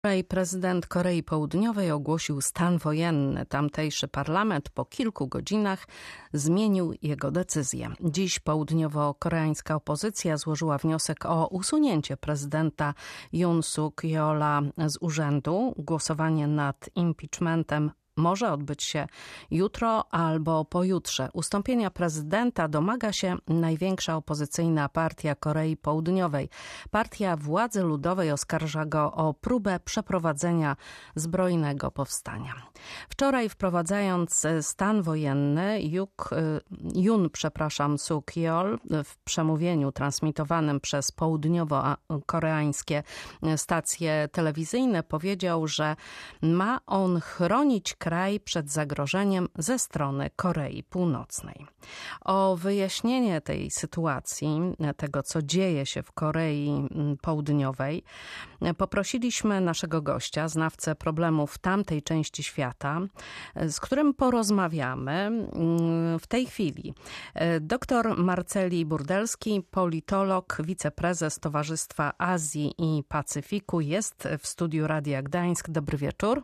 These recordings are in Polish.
Wczoraj prezydent Korei Południowej ogłosił stan wojenny. Tamtejszy parlament po kilku godzinach zmienił jego decyzję. Dziś południowo-koreańska opozycja złożyła wniosek o usunięcie prezydenta Yoon Suk-yeola z urzędu. Głosowanie nad impeachmentem może odbyć się jutro albo pojutrze. Ustąpienia prezydenta domaga się największa opozycyjna partia Korei Południowej. Partia Władzy Ludowej oskarża go o próbę przeprowadzenia zbrojnego powstania. Wczoraj, wprowadzając stan wojenny, Yoon Suk-yeol w przemówieniu transmitowanym przez południowo-koreańskie stacje telewizyjne powiedział, że ma on chronić kraj przed zagrożeniem ze strony Korei Północnej. O wyjaśnienie tej sytuacji, tego co dzieje się w Korei Południowej, poprosiliśmy naszego gościa, znawcę problemów tamtej części świata, z którym porozmawiamy w tej chwili. Dr Marceli Burdelski, politolog, wiceprezes Towarzystwa Azji i Pacyfiku, jest w studiu Radia Gdańsk. Dobry wieczór.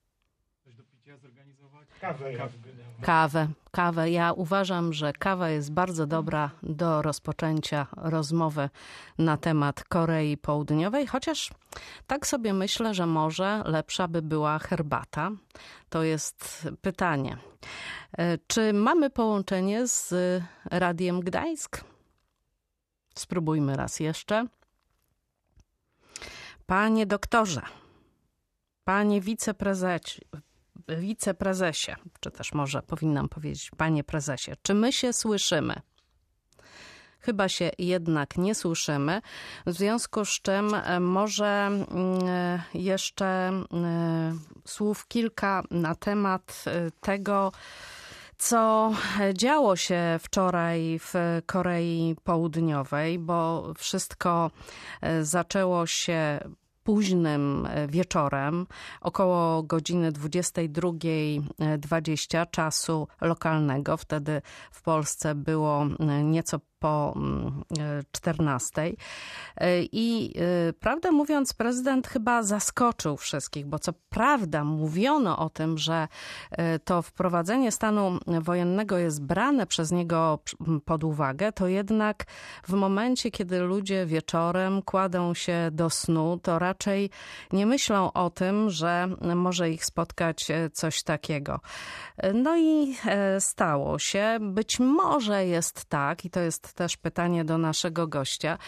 Kawę. Ja uważam, że kawa jest bardzo dobra do rozpoczęcia rozmowy na temat Korei Południowej, chociaż tak sobie myślę, że może lepsza by była herbata. To jest pytanie. Czy mamy połączenie z Radiem Gdańsk? Spróbujmy raz jeszcze. Panie doktorze, panie wiceprezesie, czy też może powinnam powiedzieć panie prezesie, czy my się słyszymy? Chyba się jednak nie słyszymy, w związku z czym może jeszcze słów kilka na temat tego, co działo się wczoraj w Korei Południowej, bo wszystko zaczęło się późnym wieczorem, około godziny 22:20 czasu lokalnego. Wtedy w Polsce było nieco po 14:00. I prawdę mówiąc, prezydent chyba zaskoczył wszystkich, bo co prawda mówiono o tym, że to wprowadzenie stanu wojennego jest brane przez niego pod uwagę, to jednak w momencie, kiedy ludzie wieczorem kładą się do snu, to raczej nie myślą o tym, że może ich spotkać coś takiego. No i stało się. Być może jest tak, i to jest też pytanie do naszego gościa,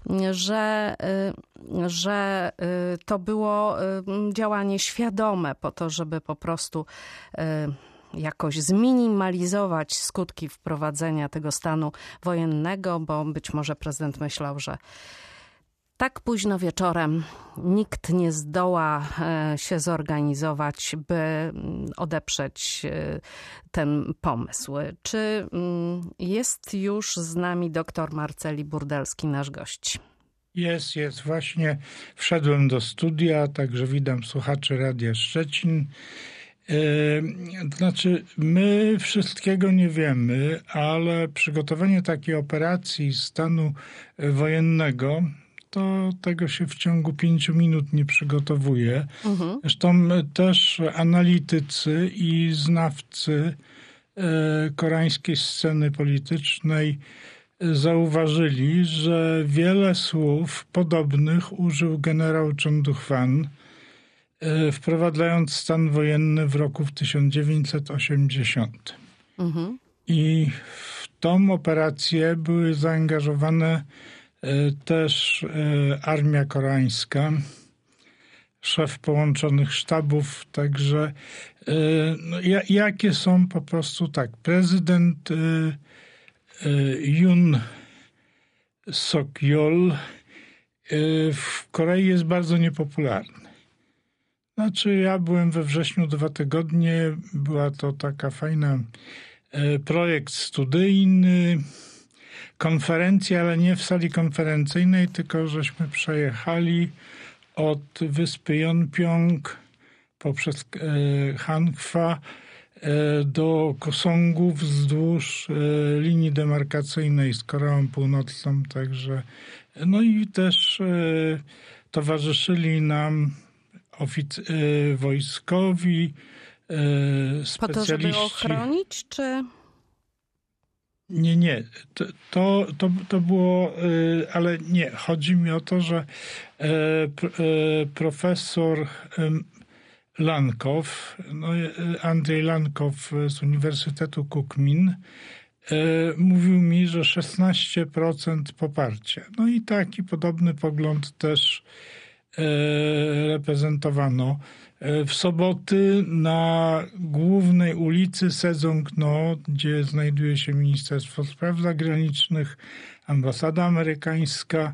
że to było działanie świadome po to, żeby po prostu jakoś zminimalizować skutki wprowadzenia tego stanu wojennego, bo być może prezydent myślał, że tak późno wieczorem nikt nie zdoła się zorganizować, by odeprzeć ten pomysł. Czy jest już z nami dr Marceli Burdelski, nasz gość? Jest. Właśnie wszedłem do studia, także witam słuchaczy Radia Szczecin. To znaczy, my wszystkiego nie wiemy, ale przygotowanie takiej operacji stanu wojennego, to tego się w ciągu 5 minut nie przygotowuje. Zresztą też analitycy i znawcy koreańskiej sceny politycznej zauważyli, że wiele słów podobnych użył generał Chun Doo-hwan, wprowadzając stan wojenny w roku 1980. I w tą operację były zaangażowane też armia koreańska, szef połączonych sztabów, także jakie są po prostu tak. Prezydent Yoon Suk-yeol w Korei jest bardzo niepopularny. Znaczy, ja byłem we wrześniu 2 tygodnie, była to taka fajna projekt studyjny, konferencja, ale nie w sali konferencyjnej, tylko żeśmy przejechali od wyspy Yeonpyong poprzez Hangwa do Kosongu wzdłuż linii demarkacyjnej z Koreą Północną, także no i też towarzyszyli nam wojskowi, specjaliści. Po to, żeby ochronić, czy... Nie. To było, ale nie. Chodzi mi o to, że profesor Lankow, Andrzej Lankow z Uniwersytetu Kukmin, mówił mi, że 16% poparcia. No i taki podobny pogląd też reprezentowano. W soboty na głównej ulicy Sezongno, gdzie znajduje się Ministerstwo Spraw Zagranicznych, ambasada amerykańska,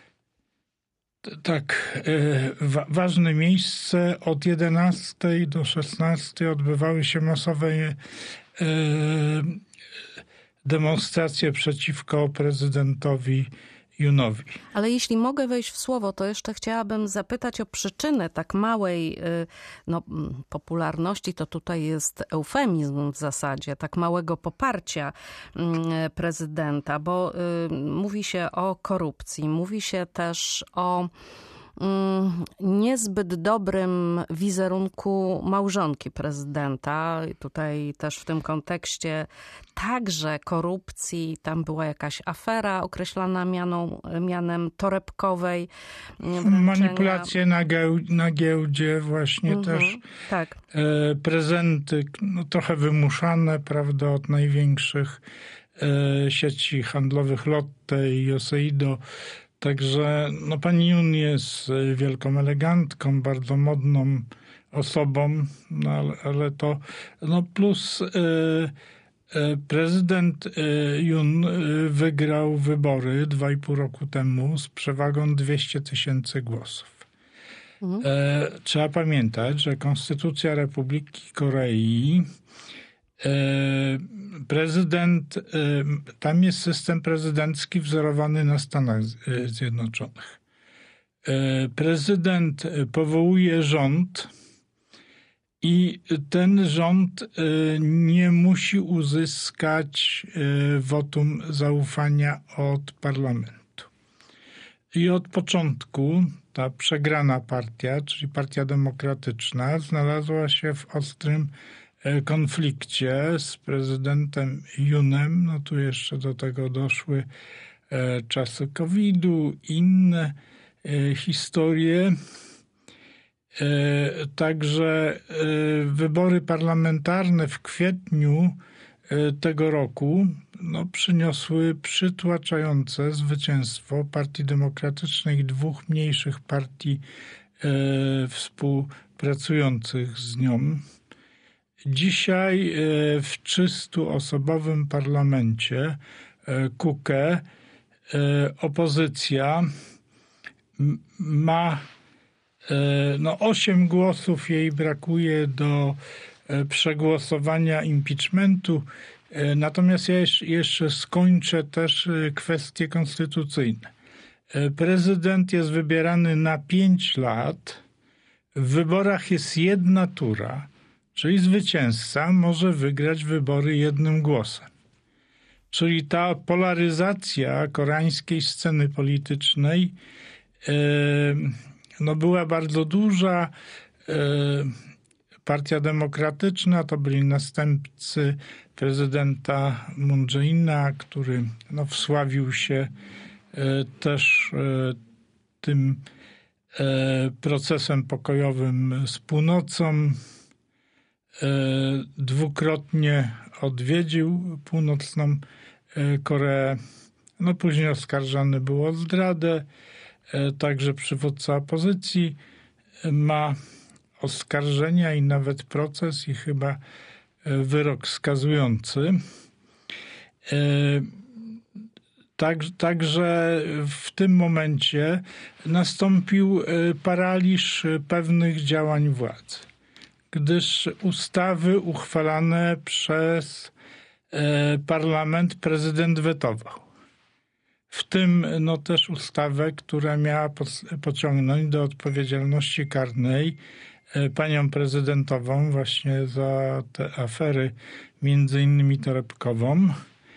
tak, ważne miejsce, od 11 do 16 odbywały się masowe demonstracje przeciwko prezydentowi Yunowi. Ale jeśli mogę wejść w słowo, to jeszcze chciałabym zapytać o przyczynę tak małej popularności, to tutaj jest eufemizm w zasadzie, tak małego poparcia prezydenta, bo mówi się o korupcji, mówi się też o niezbyt dobrym wizerunku małżonki prezydenta. Tutaj też w tym kontekście także korupcji. Tam była jakaś afera określana mianem torebkowej. Manipulacje na giełdzie właśnie też. Tak. Prezenty trochę wymuszane, prawda, od największych sieci handlowych Lotte i Joseido. Także pani Yun jest wielką elegantką, bardzo modną osobą, ale to plus prezydent Yun wygrał wybory 2,5 roku temu z przewagą 200 000 głosów. Trzeba pamiętać, że Konstytucja Republiki Korei, prezydent, tam jest system prezydencki wzorowany na Stanach Zjednoczonych. Prezydent powołuje rząd i ten rząd nie musi uzyskać wotum zaufania od parlamentu. I od początku ta przegrana partia, czyli Partia Demokratyczna, znalazła się w ostrym konflikcie z prezydentem Yunem. Tu jeszcze do tego doszły czasy COVID-u, inne historie. Także wybory parlamentarne w kwietniu tego roku przyniosły przytłaczające zwycięstwo Partii Demokratycznej i dwóch mniejszych partii współpracujących z nią. Dzisiaj w 300-osobowym parlamencie KUKE opozycja ma 8 głosów, jej brakuje do przegłosowania impeachmentu. Natomiast ja jeszcze skończę też kwestie konstytucyjne. Prezydent jest wybierany na 5 lat. W wyborach jest jedna tura, czyli zwycięzca może wygrać wybory jednym głosem. Czyli ta polaryzacja koreańskiej sceny politycznej była bardzo duża. Partia Demokratyczna to byli następcy prezydenta Moon Jae-ina, który wsławił się też tym procesem pokojowym z północą. Dwukrotnie odwiedził północną Koreę. Później oskarżany był o zdradę. Także przywódca opozycji ma oskarżenia i nawet proces i chyba wyrok skazujący. Także w tym momencie nastąpił paraliż pewnych działań władzy, gdyż ustawy uchwalane przez parlament prezydent wetował. W tym też ustawę, która miała pociągnąć do odpowiedzialności karnej panią prezydentową właśnie za te afery, między innymi torebkową.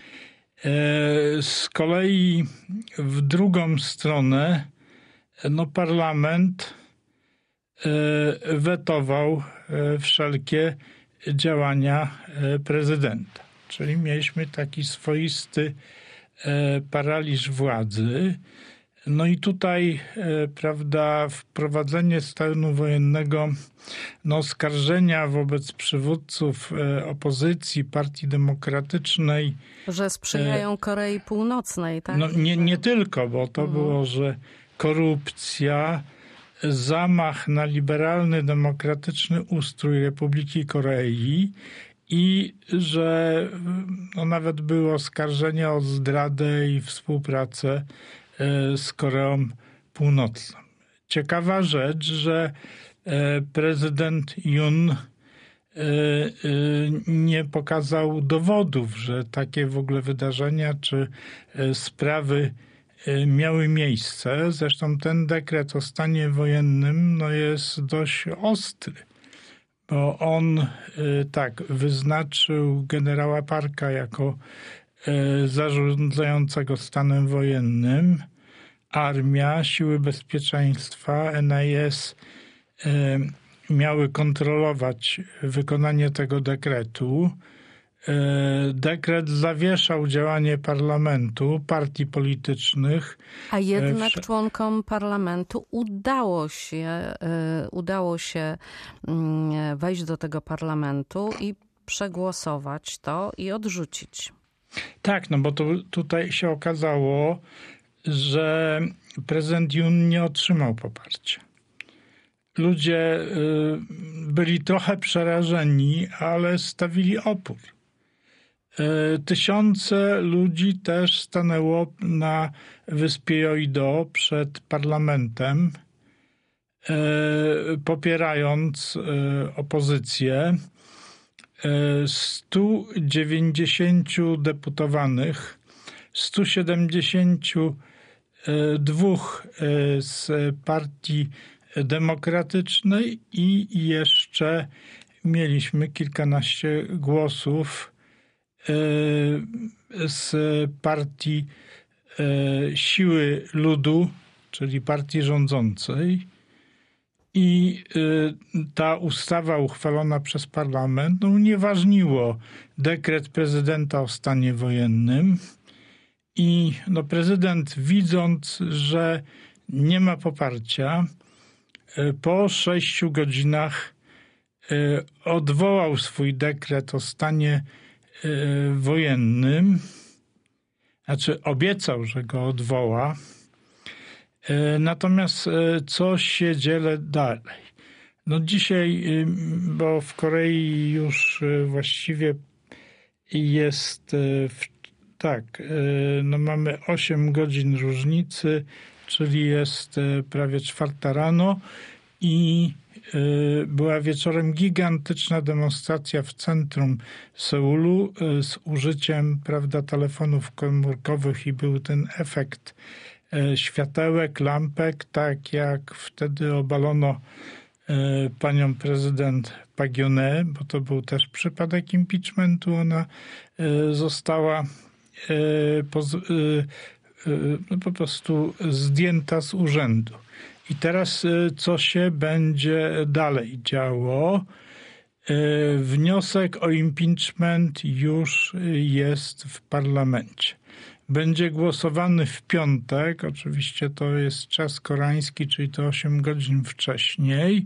Z kolei w drugą stronę parlament wetował wszelkie działania prezydenta. Czyli mieliśmy taki swoisty paraliż władzy. No i tutaj, prawda, wprowadzenie stanu wojennego, oskarżenia wobec przywódców opozycji, Partii Demokratycznej. Że sprzyjają Korei Północnej, tak? No nie tylko, bo to było, że korupcja, zamach na liberalny, demokratyczny ustrój Republiki Korei i że nawet były oskarżenia o zdradę i współpracę z Koreą Północną. Ciekawa rzecz, że prezydent Yoon nie pokazał dowodów, że takie w ogóle wydarzenia czy sprawy miały miejsce. Zresztą ten dekret o stanie wojennym jest dość ostry, bo on wyznaczył generała Parka jako zarządzającego stanem wojennym. Armia, siły bezpieczeństwa, NIS miały kontrolować wykonanie tego dekretu. Dekret zawieszał działanie parlamentu, partii politycznych. A jednak członkom parlamentu udało się wejść do tego parlamentu i przegłosować to i odrzucić. Tak, bo tutaj się okazało, że prezydent Yoon nie otrzymał poparcia. Ludzie byli trochę przerażeni, ale stawili opór. Tysiące ludzi też stanęło na wyspie Jeouido przed parlamentem, popierając opozycję. 190 deputowanych, 172 z Partii Demokratycznej i jeszcze mieliśmy kilkanaście głosów z Partii Siły Ludu, czyli partii rządzącej. I ta ustawa uchwalona przez parlament unieważniło dekret prezydenta o stanie wojennym i prezydent, widząc, że nie ma poparcia, po 6 godzinach odwołał swój dekret o stanie wojennym, znaczy obiecał, że go odwoła. Natomiast co się dzieje dalej? Dzisiaj, bo w Korei już właściwie jest mamy 8 godzin różnicy, czyli jest prawie 4 rano i była wieczorem gigantyczna demonstracja w centrum Seulu z użyciem, telefonów komórkowych i był ten efekt światełek, lampek, tak jak wtedy obalono panią prezydent Park Geun-hye, bo to był też przypadek impeachmentu. Ona została po prostu zdjęta z urzędu. I teraz co się będzie dalej działo? Wniosek o impeachment już jest w parlamencie. Będzie głosowany w piątek, oczywiście to jest czas koreański, czyli to 8 godzin wcześniej.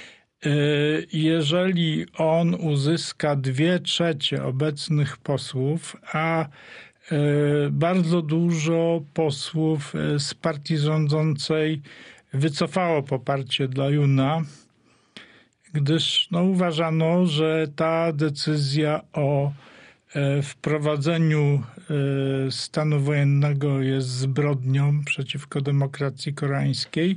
Jeżeli on uzyska 2/3 obecnych posłów, a bardzo dużo posłów z partii rządzącej wycofało poparcie dla Yoona, gdyż uważano, że ta decyzja o wprowadzeniu stanu wojennego jest zbrodnią przeciwko demokracji koreańskiej,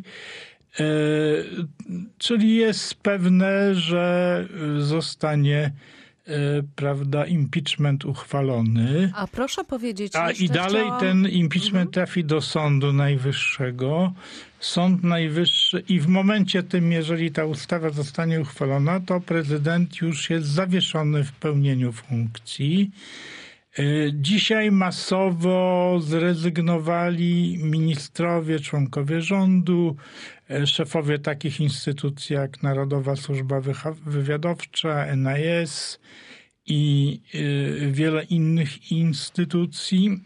czyli jest pewne, że zostanie impeachment uchwalony. A proszę powiedzieć... I dalej ten impeachment trafi do Sądu Najwyższego. Sąd Najwyższy i w momencie tym, jeżeli ta ustawa zostanie uchwalona, to prezydent już jest zawieszony w pełnieniu funkcji. Dzisiaj masowo zrezygnowali ministrowie, członkowie rządu, szefowie takich instytucji jak Narodowa Służba Wywiadowcza, NIS i wiele innych instytucji.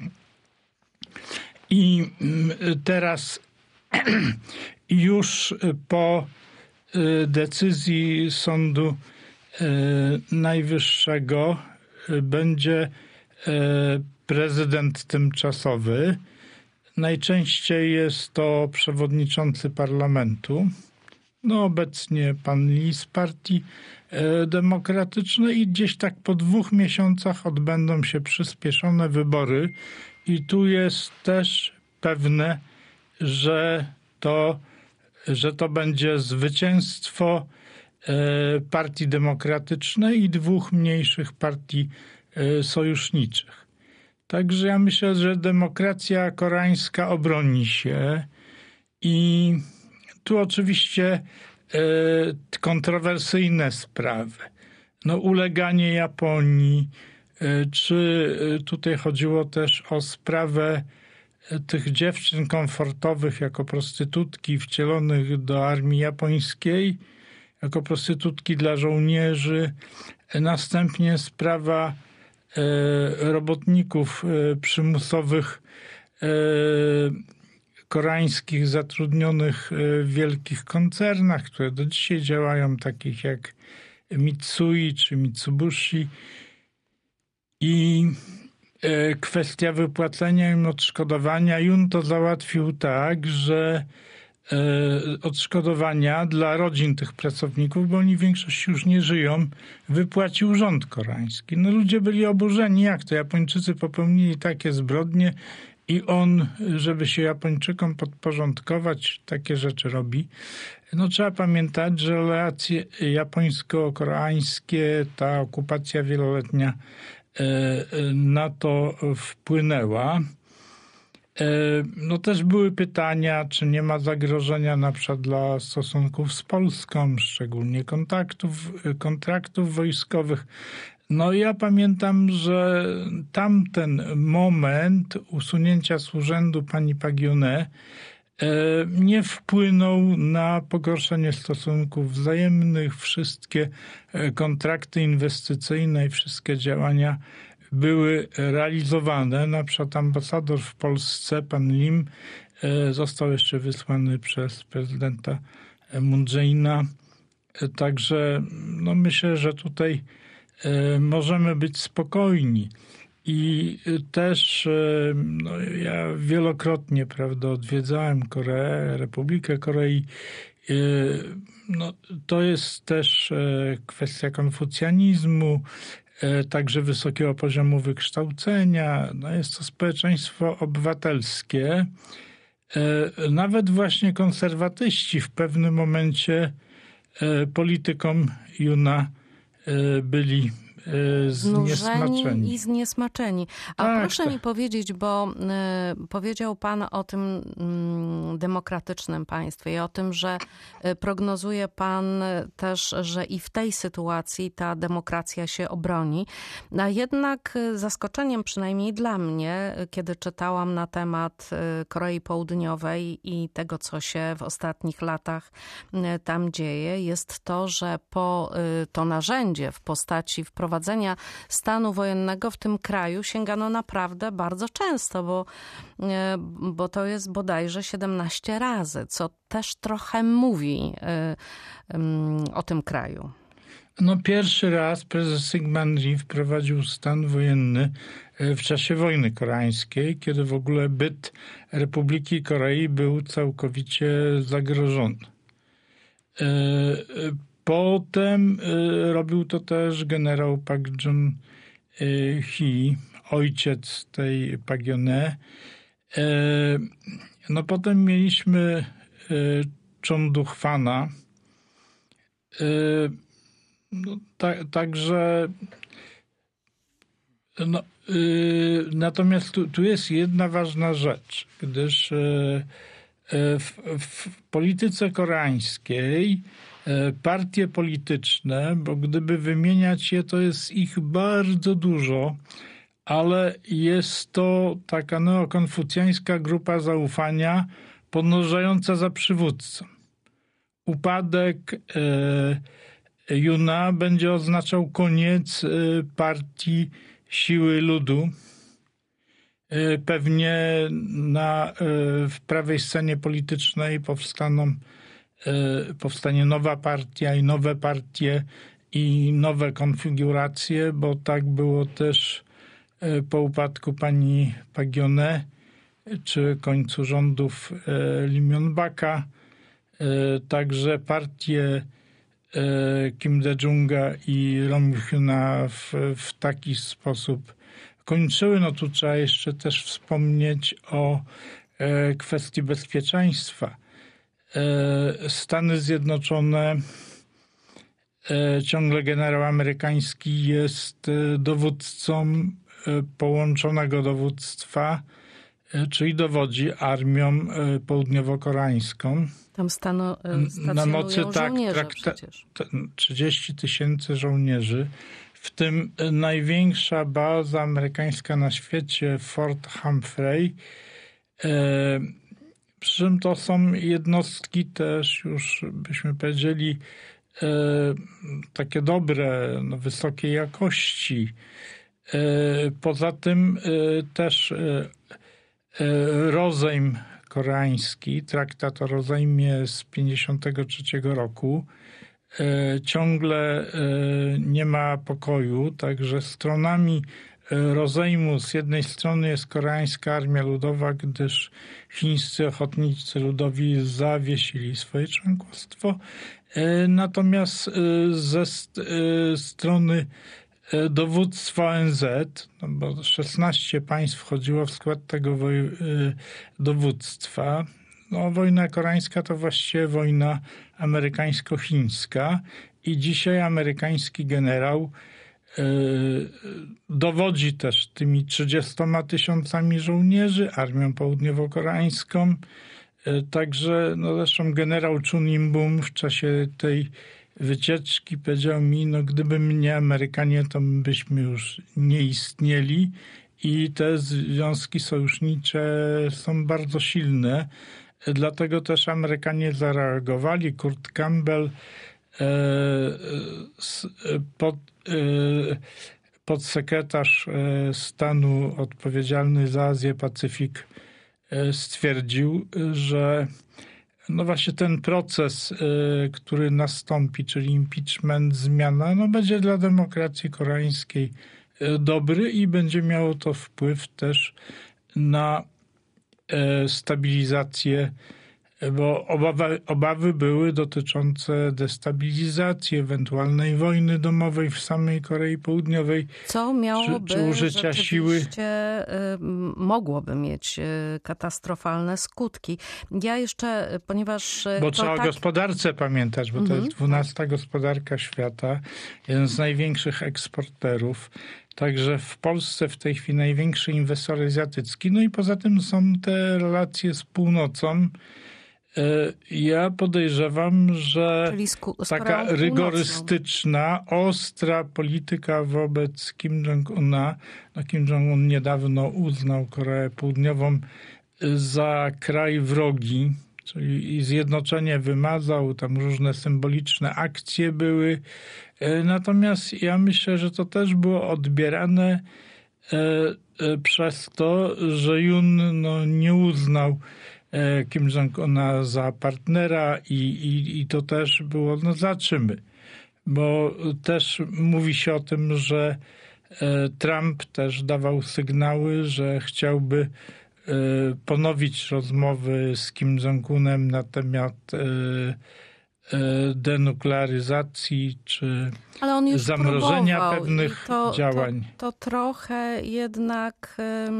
I teraz już po decyzji Sądu Najwyższego będzie prezydent tymczasowy. Najczęściej jest to przewodniczący parlamentu. No obecnie pan Lee z Partii Demokratycznej i gdzieś tak po 2 miesiącach odbędą się przyspieszone wybory. I tu jest też pewne, że to będzie zwycięstwo Partii Demokratycznej i 2 mniejszych partii sojuszniczych. Także ja myślę, że demokracja koreańska obroni się i tu oczywiście kontrowersyjne sprawy. No, uleganie Japonii, czy tutaj chodziło też o sprawę tych dziewczyn komfortowych jako prostytutki wcielonych do armii japońskiej, jako prostytutki dla żołnierzy. Następnie sprawa robotników przymusowych koreańskich zatrudnionych w wielkich koncernach, które do dzisiaj działają, takich jak Mitsui czy Mitsubishi. I kwestia wypłacenia im odszkodowania. Jun to załatwił tak, że odszkodowania dla rodzin tych pracowników, bo oni w większości już nie żyją, wypłacił rząd koreański. No ludzie byli oburzeni, jak to Japończycy popełnili takie zbrodnie i on, żeby się Japończykom podporządkować, takie rzeczy robi. No trzeba pamiętać, że relacje japońsko-koreańskie, ta okupacja wieloletnia na to wpłynęła. No też były pytania, czy nie ma zagrożenia na przykład dla stosunków z Polską, szczególnie kontraktów wojskowych. No ja pamiętam, że tamten moment usunięcia z urzędu pani Park Geun-hye nie wpłynął na pogorszenie stosunków wzajemnych. Wszystkie kontrakty inwestycyjne i wszystkie działania były realizowane. Na przykład ambasador w Polsce, pan Lim, został jeszcze wysłany przez prezydenta Moon Jae-ina. Także no myślę, że tutaj możemy być spokojni. I też no, ja wielokrotnie, prawda, odwiedzałem Koreę, Republikę Korei. No, to jest też kwestia konfucjanizmu, także wysokiego poziomu wykształcenia. No, jest to społeczeństwo obywatelskie. Nawet właśnie konserwatyści w pewnym momencie politykom Juna byli zniesmaczeni. I zniesmaczeni. A tak, proszę mi powiedzieć, bo powiedział pan o tym demokratycznym państwie i o tym, że prognozuje pan też, że i w tej sytuacji ta demokracja się obroni. A jednak zaskoczeniem, przynajmniej dla mnie, kiedy czytałam na temat Korei Południowej i tego, co się w ostatnich latach tam dzieje, jest to, że po to narzędzie w postaci wprowadzenia stanu wojennego w tym kraju sięgano naprawdę bardzo często, bo to jest bodajże 17 razy, co też trochę mówi o tym kraju. No pierwszy raz prezes Syngman Rhee wprowadził stan wojenny w czasie wojny koreańskiej, kiedy w ogóle byt Republiki Korei był całkowicie zagrożony. Potem robił to też generał Park Jun-hee, ojciec tej Park Geun-hye. No potem mieliśmy Chon Duk-hwana. No, także no, natomiast tu jest jedna ważna rzecz, gdyż w polityce koreańskiej partie polityczne, bo gdyby wymieniać je, to jest ich bardzo dużo, ale jest to taka neokonfucjańska grupa zaufania podążająca za przywódcą. Upadek Yuna będzie oznaczał koniec partii Siły Ludu. Pewnie w prawej scenie politycznej powstanie nowa partia i nowe partie i nowe konfiguracje, bo tak było też po upadku pani Pagione czy końcu rządów Lee Myung-baka. Także partie Kim Dae-junga i Roh Moo-hyuna w taki sposób kończyły. No tu trzeba jeszcze też wspomnieć o kwestii bezpieczeństwa. Stany Zjednoczone, ciągle generał amerykański jest dowódcą połączonego dowództwa, czyli dowodzi armią południowo-koreańską. Tam na mocy żołnierze 30 000 żołnierzy, w tym największa baza amerykańska na świecie, Fort Humphrey. Przy czym to są jednostki też, już byśmy powiedzieli, takie dobre, wysokiej jakości. Poza tym też rozejm koreański, traktat o rozejmie z 1953 roku, ciągle nie ma pokoju, także stronami rozejmu z jednej strony jest koreańska armia ludowa, gdyż chińscy ochotnicy ludowi zawiesili swoje członkostwo, natomiast ze strony dowództwa ONZ, bo 16 państw wchodziło w skład tego dowództwa. Wojna koreańska to właściwie wojna amerykańsko-chińska i dzisiaj amerykański generał dowodzi też tymi 30 000 żołnierzy, armią południowo-koreańską. Także zresztą generał Chun In-bum w czasie tej wycieczki powiedział mi, gdyby nie Amerykanie, to byśmy już nie istnieli i te związki sojusznicze są bardzo silne. Dlatego też Amerykanie zareagowali. Kurt Campbell, podsekretarz stanu odpowiedzialny za Azję, Pacyfik, stwierdził, że właśnie ten proces, który nastąpi, czyli impeachment, zmiana, będzie dla demokracji koreańskiej dobry i będzie miało to wpływ też na stabilizację, bo obawy były dotyczące destabilizacji, ewentualnej wojny domowej w samej Korei Południowej. Co miałoby czy użycia siły. Mogłoby mieć katastrofalne skutki. Ja jeszcze, ponieważ... Bo trzeba o gospodarce pamiętać, bo to jest 12. gospodarka świata, jeden z największych eksporterów. Także w Polsce w tej chwili największy inwestor azjatycki. No i poza tym są te relacje z północą. Ja podejrzewam, że taka rygorystyczna, ostra polityka wobec Kim Jong-una, Kim Jong-un niedawno uznał Koreę Południową za kraj wrogi, czyli zjednoczenie wymazał, tam różne symboliczne akcje były. Natomiast ja myślę, że to też było odbierane przez to, że Yun nie uznał Kim Jong-una za partnera i to też było zaczymy. Bo też mówi się o tym, że Trump też dawał sygnały, że chciałby ponowić rozmowy z Kim Jong-unem na temat denuklearyzacji czy zamrożenia pewnych działań. To trochę jednak...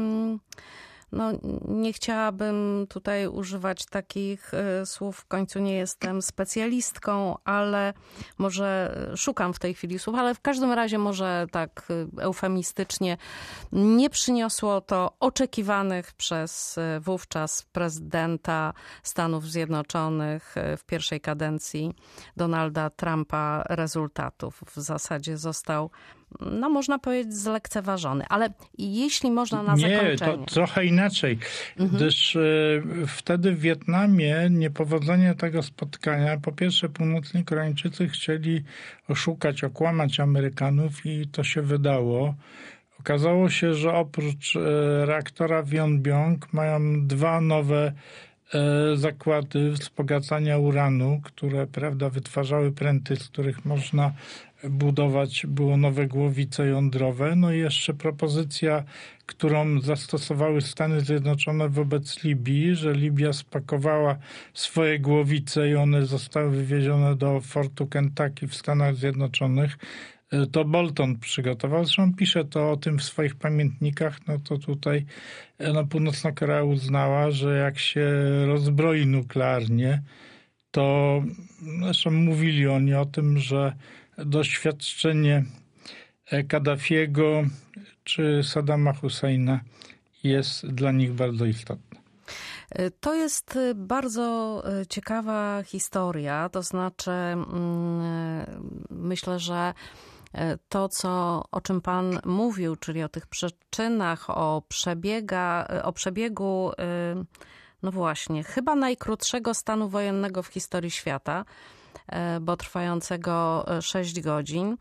nie chciałabym tutaj używać takich słów, w końcu nie jestem specjalistką, ale może szukam w tej chwili słów, ale w każdym razie może tak eufemistycznie nie przyniosło to oczekiwanych przez wówczas prezydenta Stanów Zjednoczonych w pierwszej kadencji Donalda Trumpa rezultatów. W zasadzie został no można powiedzieć, zlekceważony. Ale jeśli można na zakończenie. zakończenie... Nie, to trochę inaczej. Gdyż wtedy w Wietnamie niepowodzenie tego spotkania, po pierwsze północni Koreańczycy chcieli oszukać, okłamać Amerykanów i to się wydało. Okazało się, że oprócz reaktora w Yongbyon mają 2 nowe zakłady wzbogacania uranu, które, prawda, wytwarzały pręty, z których można budować było nowe głowice jądrowe. No i jeszcze propozycja, którą zastosowały Stany Zjednoczone wobec Libii, że Libia spakowała swoje głowice i one zostały wywiezione do Fortu Kentucky w Stanach Zjednoczonych. To Bolton przygotował. Zresztą pisze to o tym w swoich pamiętnikach. No to tutaj Północna Korea uznała, że jak się rozbroi nuklearnie, to zresztą mówili oni o tym, że doświadczenie Kaddafiego czy Saddama Husseina jest dla nich bardzo istotne. To jest bardzo ciekawa historia, to znaczy myślę, że to, o czym pan mówił, czyli o tych przyczynach, o przebiegu, no właśnie, chyba najkrótszego stanu wojennego w historii świata, bo trwającego 6 godzin,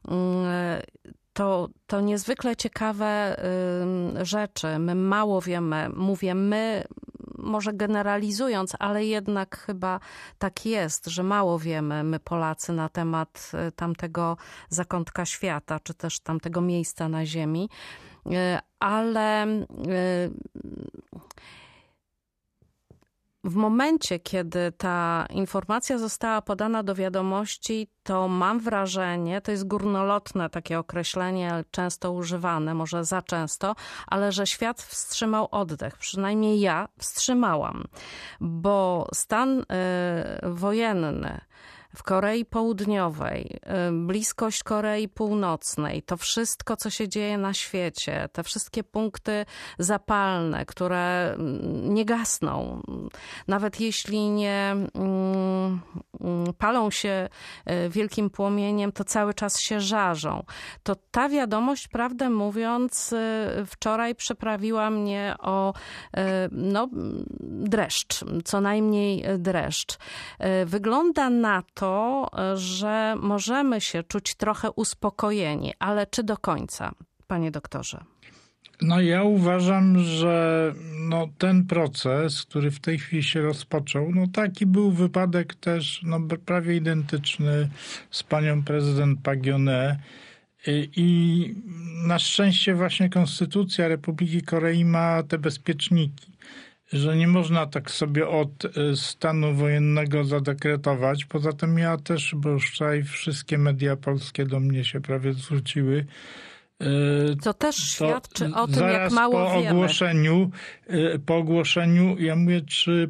to niezwykle ciekawe rzeczy. My mało wiemy, mówię my, może generalizując, ale jednak chyba tak jest, że mało wiemy my Polacy na temat tamtego zakątka świata, czy też tamtego miejsca na ziemi, ale w momencie, kiedy ta informacja została podana do wiadomości, to mam wrażenie, to jest górnolotne takie określenie, często używane, może za często, ale że świat wstrzymał oddech. Przynajmniej ja wstrzymałam, bo stan wojenny w Korei Południowej, bliskość Korei Północnej, to wszystko, co się dzieje na świecie, te wszystkie punkty zapalne, które nie gasną, nawet jeśli nie palą się wielkim płomieniem, to cały czas się żarzą. To ta wiadomość, prawdę mówiąc, wczoraj przeprawiła mnie o dreszcz, co najmniej dreszcz. Wygląda na to, że możemy się czuć trochę uspokojeni, ale czy do końca, panie doktorze? No ja uważam, że ten proces, który w tej chwili się rozpoczął, taki był wypadek też prawie identyczny z panią prezydent Park Geun-hye i na szczęście właśnie Konstytucja Republiki Korei ma te bezpieczniki, że nie można tak sobie od stanu wojennego zadekretować. Poza tym ja też, bo już wczoraj wszystkie media polskie do mnie się prawie zwróciły. To też świadczy o tym, jak mało wiemy. Po ogłoszeniu ja mówię,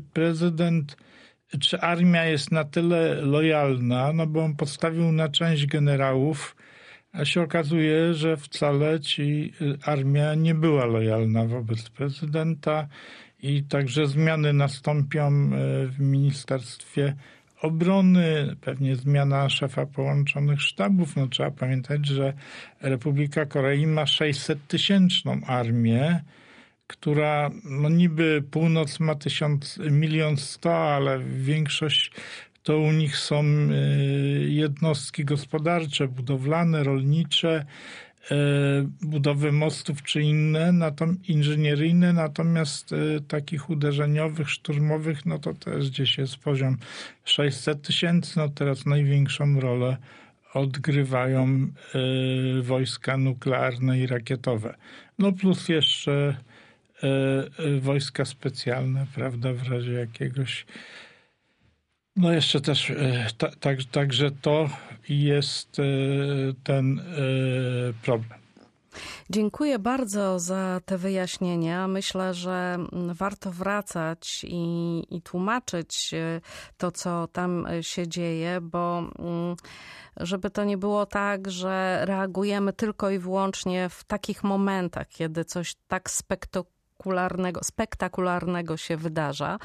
czy armia jest na tyle lojalna, bo on postawił na część generałów, a się okazuje, że wcale armia nie była lojalna wobec prezydenta. I także zmiany nastąpią w Ministerstwie Obrony, pewnie zmiana szefa połączonych sztabów. Trzeba pamiętać, że Republika Korei ma 600-tysięczną armię, która niby północ ma 1 100 000, ale większość to u nich są jednostki gospodarcze, budowlane, rolnicze, budowy mostów czy inne, inżynieryjne, natomiast takich uderzeniowych, szturmowych, to też gdzieś jest poziom 600 000. Teraz największą rolę odgrywają wojska nuklearne i rakietowe. Plus jeszcze wojska specjalne, prawda, w razie jakiegoś. Jeszcze też, także to jest ten problem. Dziękuję bardzo za te wyjaśnienia. Myślę, że warto wracać i tłumaczyć to, co tam się dzieje, bo żeby to nie było tak, że reagujemy tylko i wyłącznie w takich momentach, kiedy coś tak spektakularnego się wydarza,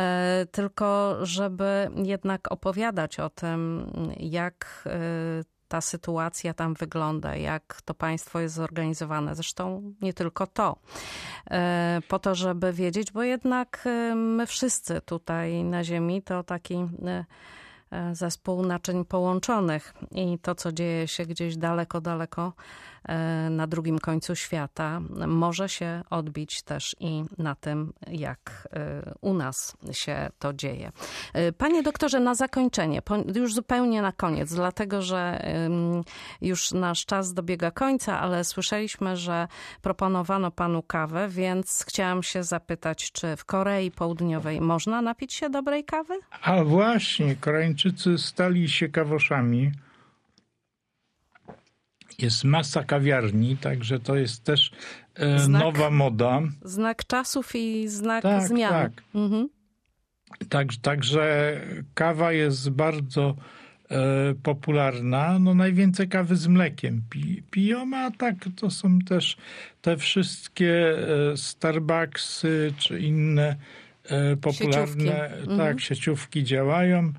tylko żeby jednak opowiadać o tym, jak ta sytuacja tam wygląda, jak to państwo jest zorganizowane. Zresztą nie tylko to. Po to, żeby wiedzieć, bo jednak my wszyscy tutaj na ziemi to taki zespół naczyń połączonych i to, co dzieje się gdzieś daleko, daleko na drugim końcu świata, może się odbić też i na tym, jak u nas się to dzieje. Panie doktorze, na zakończenie, już zupełnie na koniec, dlatego że już nasz czas dobiega końca, ale słyszeliśmy, że proponowano panu kawę, więc chciałam się zapytać, czy w Korei Południowej można napić się dobrej kawy? A właśnie, Koreańczycy stali się kawoszami. Jest masa kawiarni, także to jest też nowa moda. Znak czasów i znak tak, zmian. Tak. Mhm. Także kawa jest bardzo popularna. No, najwięcej kawy z mlekiem piją, a tak to są też te wszystkie Starbucksy czy inne popularne sieciówki działają.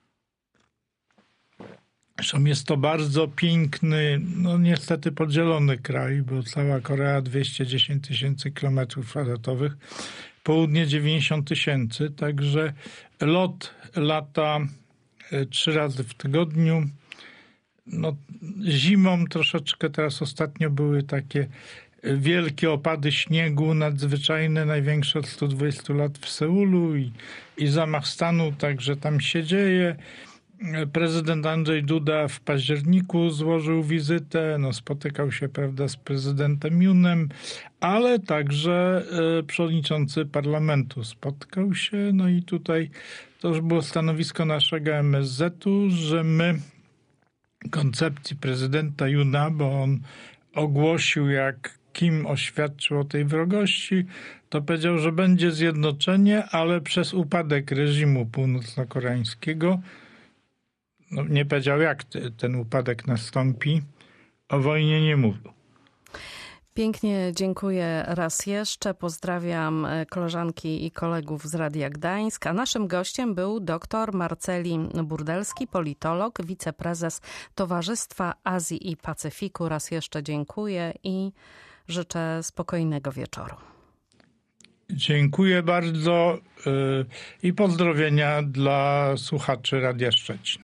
Zresztą jest to bardzo piękny, no niestety podzielony kraj, bo cała Korea 210 000 km², południe 90 000, także lot lata 3 razy w tygodniu. No, zimą troszeczkę teraz ostatnio były takie wielkie opady śniegu nadzwyczajne, największe od 120 lat w Seulu i zamach stanu, także tam się dzieje. Prezydent Andrzej Duda w październiku złożył wizytę, spotykał się, prawda, z prezydentem Joonem, ale także przewodniczący parlamentu spotkał się, no i tutaj to już było stanowisko naszego MSZ-u, że my koncepcji prezydenta Joona, bo on ogłosił, kim oświadczył o tej wrogości, to powiedział, że będzie zjednoczenie, ale przez upadek reżimu północnokoreańskiego. No, nie powiedział, jak ten upadek nastąpi. O wojnie nie mówił. Pięknie dziękuję raz jeszcze. Pozdrawiam koleżanki i kolegów z Radia Gdańsk. A naszym gościem był dr Marceli Burdelski, politolog, wiceprezes Towarzystwa Azji i Pacyfiku. Raz jeszcze dziękuję i życzę spokojnego wieczoru. Dziękuję bardzo i pozdrowienia dla słuchaczy Radia Szczecin.